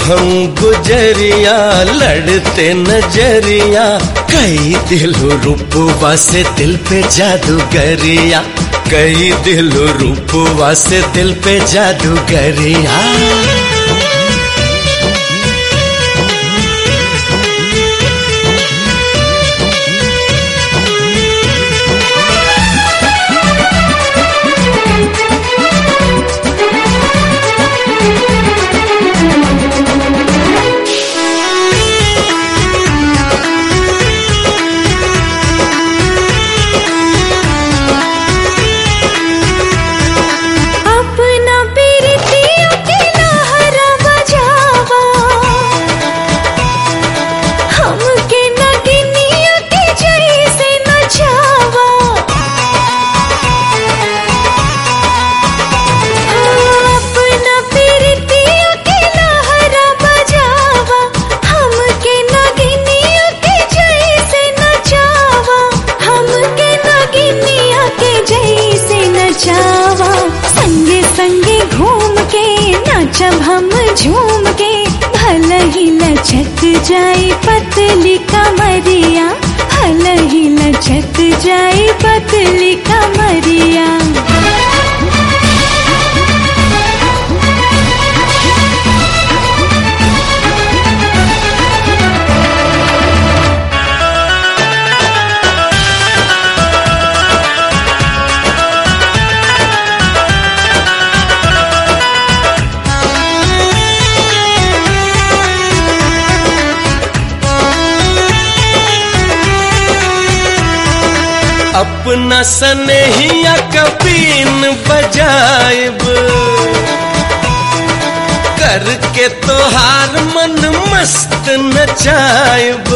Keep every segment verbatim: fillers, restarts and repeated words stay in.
हम गुजरिया लड़ते नजरिया, कई दिल रूपवा से दिल पे जादूगरिया, कई दिल रूपवा से दिल पे जादूगरिया। जब हम झूम के भल ही लचक जाए पतली कमरिया, भल ही लचक जाए पतली कमरिया। अपना सनेहिया कबीन बजाइब, करके तोहार मन मस्त नचाइब।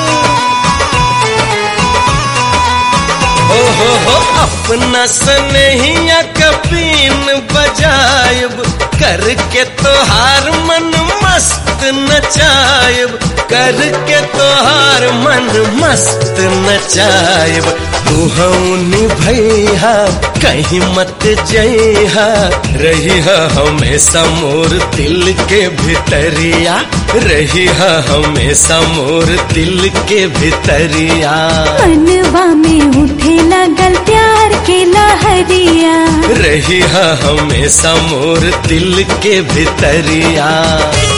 ओ हो हो अपना सनेहिया कबीन बजाइब, करके तोहार मन मस्त नचाइब, करके तोहार मन मस्त नचाइब। तू हऊनी भैया कहीं मत जइहा, रहिहा हमेशा मोर दिल के भितरिया, रहिहा हमेशा मोर दिल के भितरिया। मनवा में उठे लगल प्यार के लहरिया, रहिहा हमेशा मोर दिल के भितरिया।